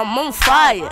I'm on fire.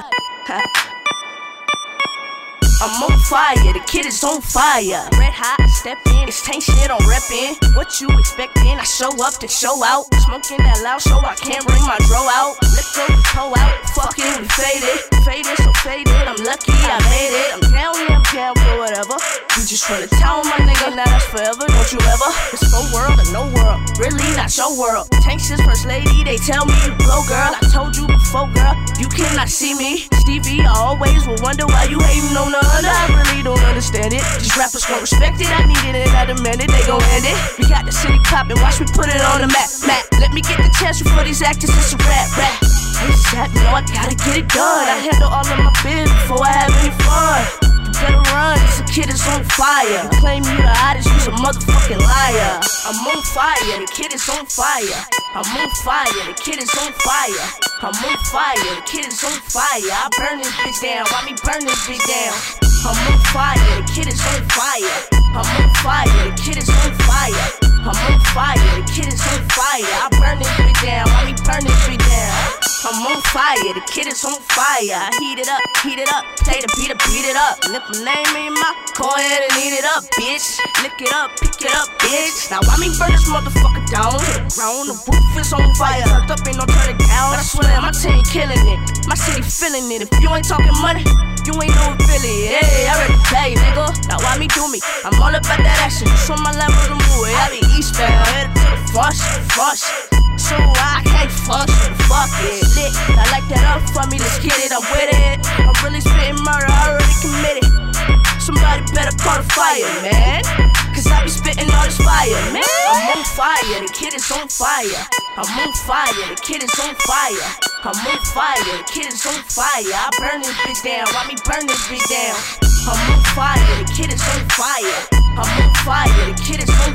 I'm on fire, the kid is on fire. Red hot, step in, it's tank shit on reppin'. What you expectin'? I show up to show out. Smoking that loud so I can't bring my dro out. Let go and pull out, fuckin' we faded. Faded, so faded, I'm lucky I made it. I'm down for whatever. You just wanna tell my nigga, now that's forever. Don't you ever? It's full world or no world, really not your world. Tank shit's first lady, they tell me you blow, girl. I told you before, girl, you cannot see me. Stevie, I always will wonder why you hating on the other. I really don't understand it. These rappers won't respect it. I needed it, I demand it. They gon' end it. We got the city poppin', watch me put it on the map. Let me get the chance before these actors. It's a rap. It's sad, no, I gotta get it done. I handle all of my business before I have any fun. You better run, this kid is on fire. You claim you the hottest, you's a motherfucking liar. I'm on fire, the kid is on fire. I'm on fire, the kid is on fire. I'm on fire, the kid is on fire. I burn this bitch down, why me burn this bitch down? I'm on fire, the kid is on fire. I'm on fire, the kid is on fire. I'm on fire, the kid is on fire. I burn this bitch down, why me burn this bitch down? I'm on fire, the kid is on fire. I heat it up, play the beat it up. And if my name in your mouth, go ahead and eat it up, bitch. Lick it up, pick it up, bitch. Now why me burn this motherfucker down to the ground? The roof is on fire, hurt up, ain't no turning down. I swear my team killing it, my city feeling it. If you ain't talking money, you ain't no Philly. Hey, I already play, nigga. Now why me do me? I'm all about that action. Just on my level to move it. I be eastbound, headed to the fuss. So I can't fuck it. Lit, I like that up for me, let's get it, I'm with it. I'm really spitting murder, I already committed. Somebody better call the fire, man. Cause I be spitting all this fire, man. I'm on fire, the kid is on fire. I'm on fire, the kid is on fire. I'm on fire, the kid is on fire. I burn this bitch down, why me burn this bitch down? I'm on fire, the kid is on fire. I'm on fire, the kid is on